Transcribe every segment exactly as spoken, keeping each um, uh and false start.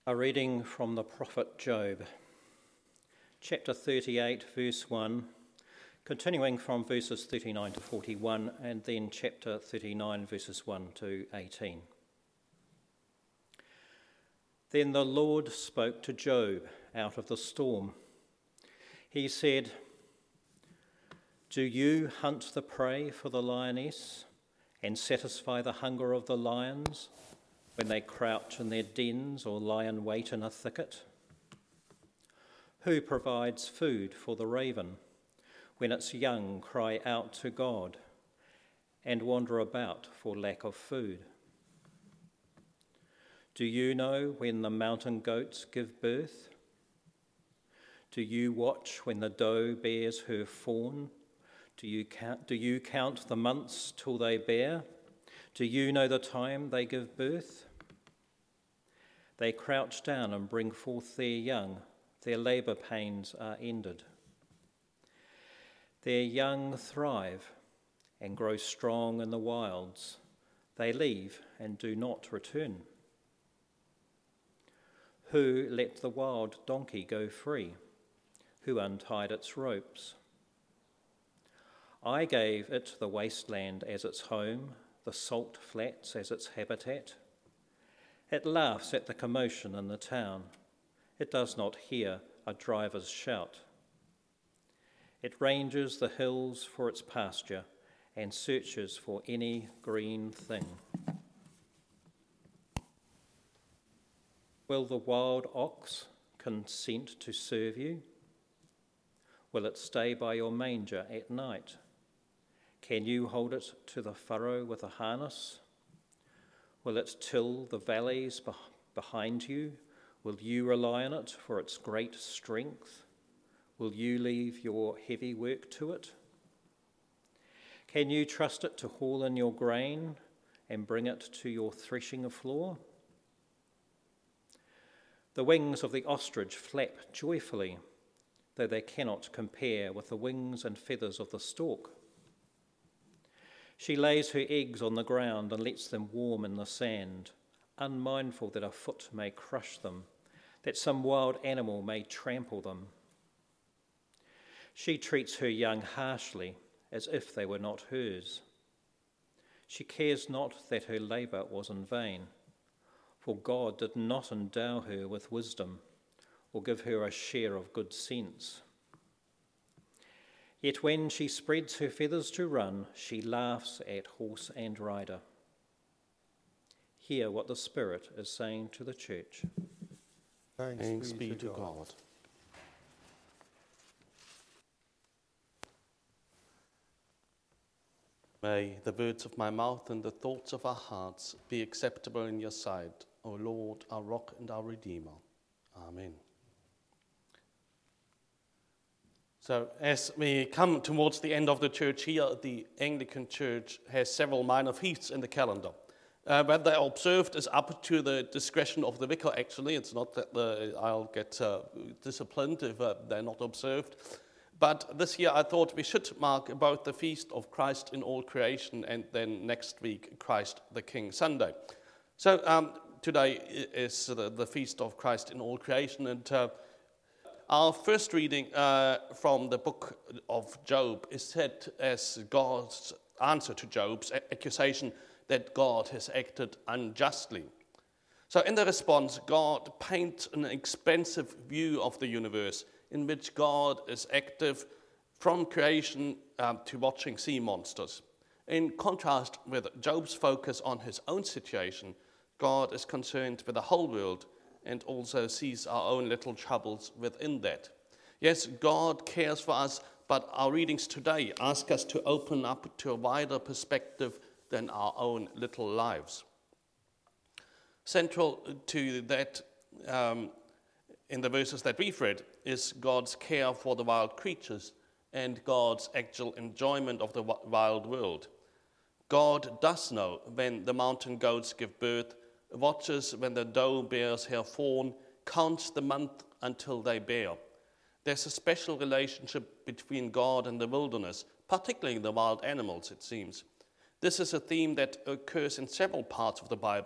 A reading from the prophet Job, chapter thirty-eight, verse one, continuing from verses thirty-nine to forty-one, and then chapter thirty-nine, verses one to eighteen. Then the Lord spoke to Job out of the storm. He said, "Do you hunt the prey for the lioness and satisfy the hunger of the lions when they crouch in their dens or lie in wait in a thicket? Who provides food for the raven when its young cry out to God and wander about for lack of food? Do you know when the mountain goats give birth? Do you watch when the doe bears her fawn? Do you count, do you count the months till they bear? Do you know the time they give birth? They crouch down and bring forth their young. Their labour pains are ended. Their young thrive and grow strong in the wilds. They leave and do not return. Who let the wild donkey go free? Who untied its ropes? I gave it the wasteland as its home, the salt flats as its habitat. It laughs at the commotion in the town. It does not hear a driver's shout. It ranges the hills for its pasture and searches for any green thing. Will the wild ox consent to serve you? Will it stay by your manger at night? Can you hold it to the furrow with a harness? Will it till the valleys be- behind you? Will you rely on it for its great strength? Will you leave your heavy work to it? Can you trust it to haul in your grain and bring it to your threshing floor? The wings of the ostrich flap joyfully, though they cannot compare with the wings and feathers of the stork. She lays her eggs on the ground and lets them warm in the sand, unmindful that a foot may crush them, that some wild animal may trample them. She treats her young harshly, as if they were not hers. She cares not that her labour was in vain, for God did not endow her with wisdom or give her a share of good sense. Yet when she spreads her feathers to run, she laughs at horse and rider." Hear what the Spirit is saying to the church. Thanks, Thanks be, be to God. God. May the words of my mouth and the thoughts of our hearts be acceptable in your sight, O Lord, our rock and our Redeemer. Amen. So as we come towards the end of the church here, the Anglican Church has several minor feasts in the calendar. Uh, when they're observed is up to the discretion of the vicar, actually. It's not that the, I'll get uh, disciplined if uh, they're not observed. But this year I thought we should mark both the Feast of Christ in all creation and then next week Christ the King Sunday. So um, today is the, the Feast of Christ in all creation, and uh, our first reading uh, from the book of Job is set as God's answer to Job's accusation that God has acted unjustly. So in the response, God paints an expansive view of the universe in which God is active from creation um, to watching sea monsters. In contrast with Job's focus on his own situation, God is concerned with the whole world and also sees our own little troubles within that. Yes, God cares for us, but our readings today ask us to open up to a wider perspective than our own little lives. Central to that, um, in the verses that we've read, is God's care for the wild creatures and God's actual enjoyment of the wild world. God does know when the mountain goats give birth, watches when the doe bears her fawn, counts the month until they bear. There's a special relationship between God and the wilderness, particularly the wild animals, it seems. This is a theme that occurs in several parts of the Bible,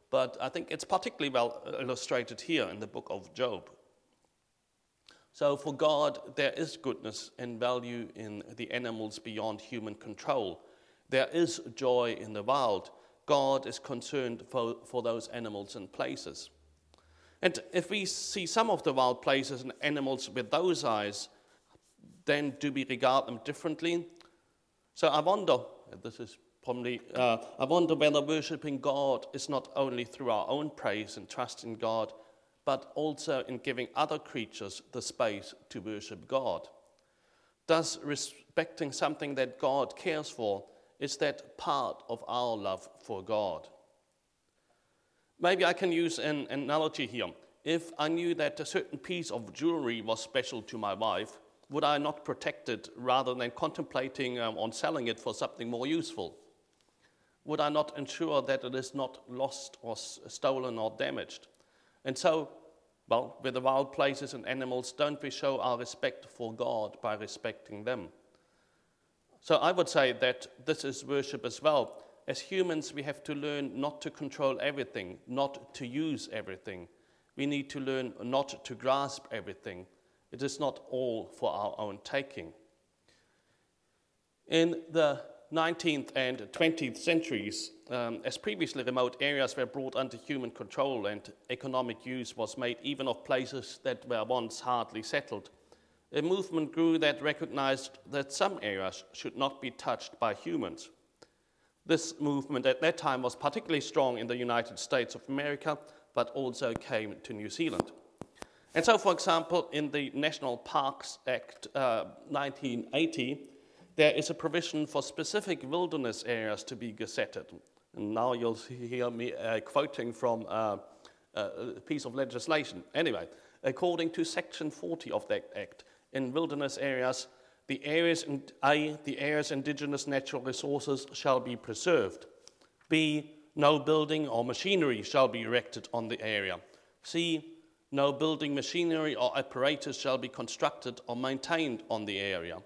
but I think it's particularly well illustrated here in the book of Job. So for God, there is goodness and value in the animals beyond human control. There is joy in the wild. God is concerned for, for those animals and places. And if we see some of the wild places and animals with those eyes, then do we regard them differently? So I wonder, this is probably, uh, I wonder whether worshipping God is not only through our own praise and trust in God, but also in giving other creatures the space to worship God. Thus, respecting something that God cares for, is that part of our love for God? Maybe I can use an analogy here. If I knew that a certain piece of jewelry was special to my wife, would I not protect it rather than contemplating um, on selling it for something more useful? Would I not ensure that it is not lost or s- stolen or damaged? And so, well, with the wild places and animals, don't we show our respect for God by respecting them? So I would say that this is worship as well. As humans, we have to learn not to control everything, not to use everything. We need to learn not to grasp everything. It is not all for our own taking. In the nineteenth and twentieth centuries, um, as previously remote areas were brought under human control and economic use was made even of places that were once hardly settled, a movement grew that recognized that some areas should not be touched by humans. This movement at that time was particularly strong in the United States of America, but also came to New Zealand. And so, for example, in the National Parks Act uh, nineteen eighty, there is a provision for specific wilderness areas to be gazetted. And now you'll hear me uh, quoting from uh, a piece of legislation. Anyway, according to Section forty of that Act, in wilderness areas, the areas, in, A, the area's indigenous natural resources shall be preserved. B, no building or machinery shall be erected on the area. C, no building, machinery or apparatus shall be constructed or maintained on the area.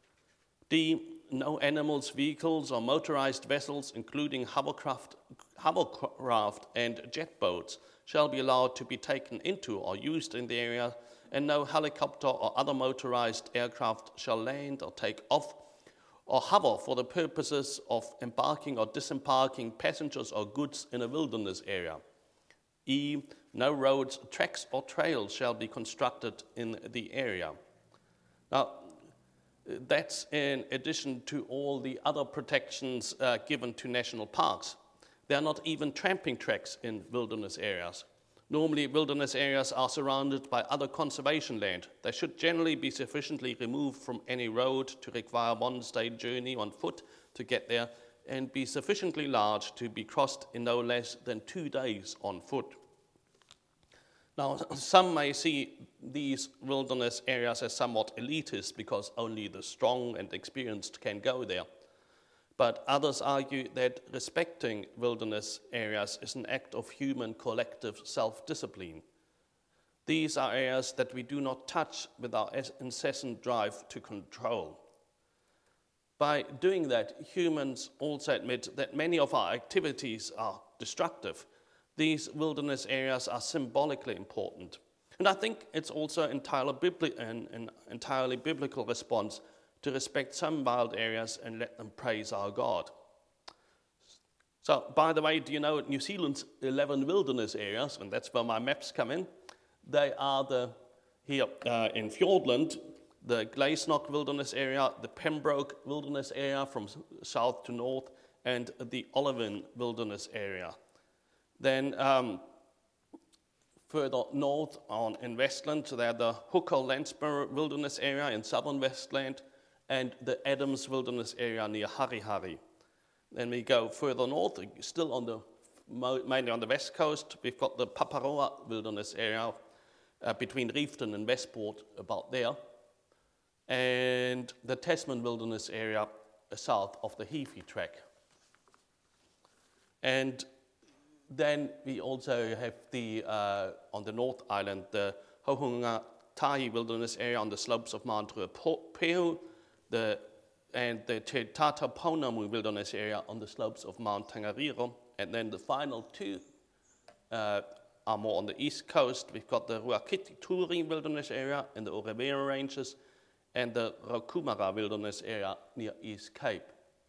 D, no animals, vehicles or motorized vessels, including hovercraft, hovercraft and jet boats, shall be allowed to be taken into or used in the area, and no helicopter or other motorized aircraft shall land or take off or hover for the purposes of embarking or disembarking passengers or goods in a wilderness area. E, no roads, tracks or trails shall be constructed in the area. Now, that's in addition to all the other protections uh, given to national parks. There are not even tramping tracks in wilderness areas. Normally, wilderness areas are surrounded by other conservation land. They should generally be sufficiently removed from any road to require one-day journey on foot to get there, and be sufficiently large to be crossed in no less than two days on foot. Now, some may see these wilderness areas as somewhat elitist because only the strong and experienced can go there. But others argue that respecting wilderness areas is an act of human collective self-discipline. These are areas that we do not touch with our incessant drive to control. By doing that, humans also admit that many of our activities are destructive. These wilderness areas are symbolically important. And I think it's also entirely, bibli- an, an entirely biblical response to respect some wild areas and let them praise our God. So, by the way, do you know New Zealand's eleven wilderness areas, and that's where my maps come in? They are the, here uh, in Fiordland, the Gleisnock Wilderness Area, the Pembroke Wilderness Area from south to north, and the Olivin Wilderness Area. Then um, further north on in Westland, there are the Hooker-Landsborough Wilderness Area in southern Westland, and the Adams Wilderness Area near Harihari. Then we go further north, still on the mainly on the west coast. We've got the Paparoa Wilderness Area uh, between Reefton and Westport, about there, and the Tasman Wilderness Area uh, south of the Heafy Track. And then we also have the uh, on the North Island the Hohunga Tahi Wilderness Area on the slopes of Mount Ruapehu, the and the Te Tata Pounamu Wilderness Area on the slopes of Mount Tongariro, and then the final two uh, are more on the east coast. We've got the Ruakituri Wilderness Area in the Orevera Ranges and the Rokumara Wilderness Area near East Cape.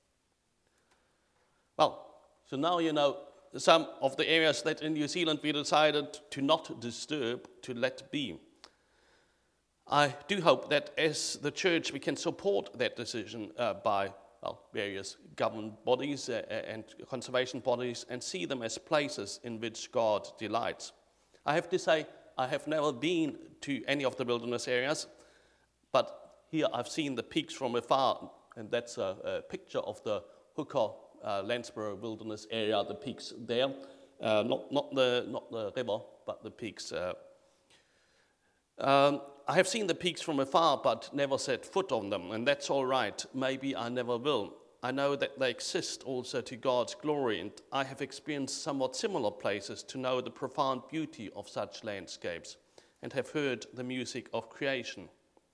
Well, so now you know some of the areas that in New Zealand we decided to not disturb, to let be. I do hope that as the church we can support that decision uh, by well, various government bodies uh, and conservation bodies and see them as places in which God delights. I have to say, I have never been to any of the wilderness areas, but here I've seen the peaks from afar, and that's a, a picture of the Hooker uh, Landsborough Wilderness Area, the peaks there, uh, not, not, the, not the river, but the peaks. Uh, um, I have seen the peaks from afar, but never set foot on them, and that's all right. Maybe I never will. I know that they exist also to God's glory, and I have experienced somewhat similar places to know the profound beauty of such landscapes, and have heard the music of creation.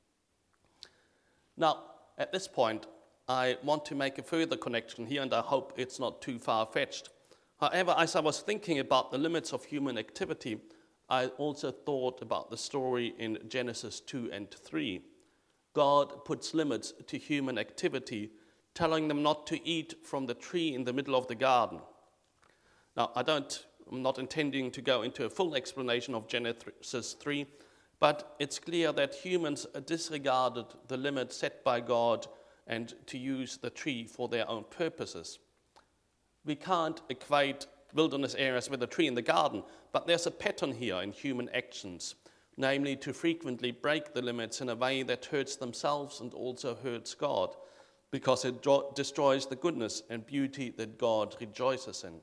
Now, at this point, I want to make a further connection here, and I hope it's not too far-fetched. However, as I was thinking about the limits of human activity, I also thought about the story in Genesis two and three. God puts limits to human activity, telling them not to eat from the tree in the middle of the garden. Now, I don't, I'm not intending to go into a full explanation of Genesis three, but it's clear that humans disregarded the limit set by God and to use the tree for their own purposes. We can't equate wilderness areas with a tree in the garden, but there's a pattern here in human actions, namely to frequently break the limits in a way that hurts themselves and also hurts God, because it dro- destroys the goodness and beauty that God rejoices in.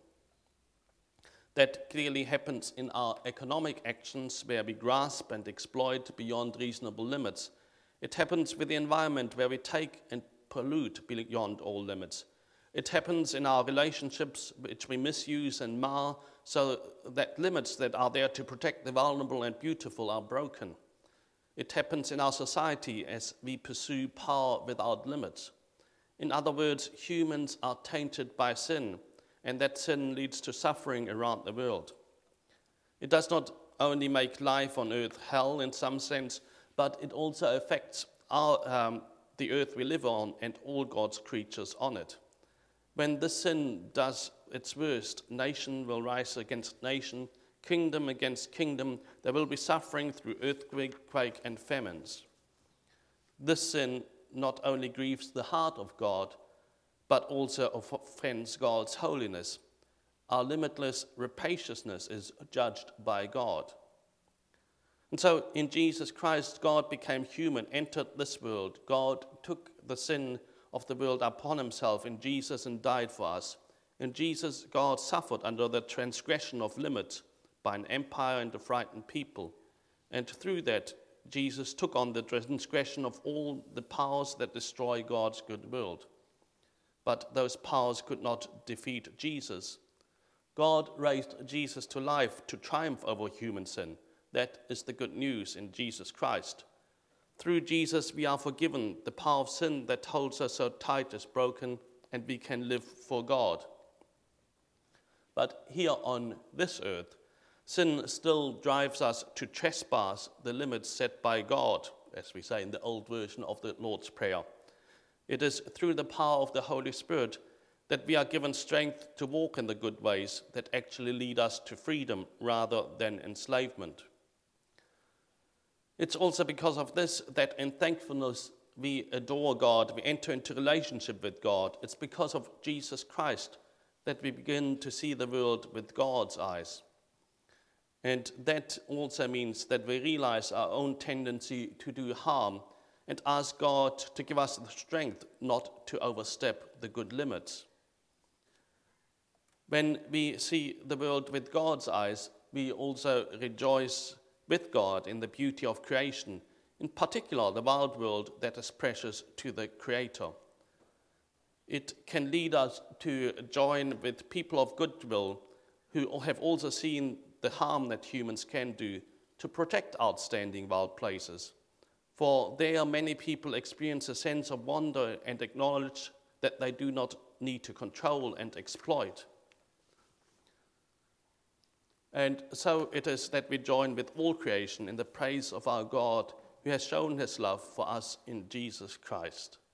That clearly happens in our economic actions, where we grasp and exploit beyond reasonable limits. It happens with the environment, where we take and pollute beyond all limits. It happens in our relationships, which we misuse and mar, so that limits that are there to protect the vulnerable and beautiful are broken. It happens in our society as we pursue power without limits. In other words, humans are tainted by sin, and that sin leads to suffering around the world. It does not only make life on earth hell in some sense, but it also affects our, um, the earth we live on and all God's creatures on it. When this sin does its worst, nation will rise against nation, kingdom against kingdom. There will be suffering through earthquake, quake, and famines. This sin not only grieves the heart of God, but also offends God's holiness. Our limitless rapaciousness is judged by God. And so in Jesus Christ, God became human, entered this world. God took the sin of the world upon himself in Jesus and died for us. In Jesus, God suffered under the transgression of limits by an empire and a frightened people. And through that, Jesus took on the transgression of all the powers that destroy God's good world. But those powers could not defeat Jesus. God raised Jesus to life to triumph over human sin. That is the good news in Jesus Christ. Through Jesus, we are forgiven. The power of sin that holds us so tight is broken, and we can live for God. But here on this earth, sin still drives us to trespass the limits set by God, as we say in the old version of the Lord's Prayer. It is through the power of the Holy Spirit that we are given strength to walk in the good ways that actually lead us to freedom rather than enslavement. It's also because of this that in thankfulness we adore God, we enter into relationship with God. It's because of Jesus Christ that we begin to see the world with God's eyes. And that also means that we realize our own tendency to do harm and ask God to give us the strength not to overstep the good limits. When we see the world with God's eyes, we also rejoice with God in the beauty of creation, in particular the wild world that is precious to the Creator. It can lead us to join with people of goodwill who have also seen the harm that humans can do to protect outstanding wild places. For there many people experience a sense of wonder and acknowledge that they do not need to control and exploit. And so it is that we join with all creation in the praise of our God, who has shown his love for us in Jesus Christ.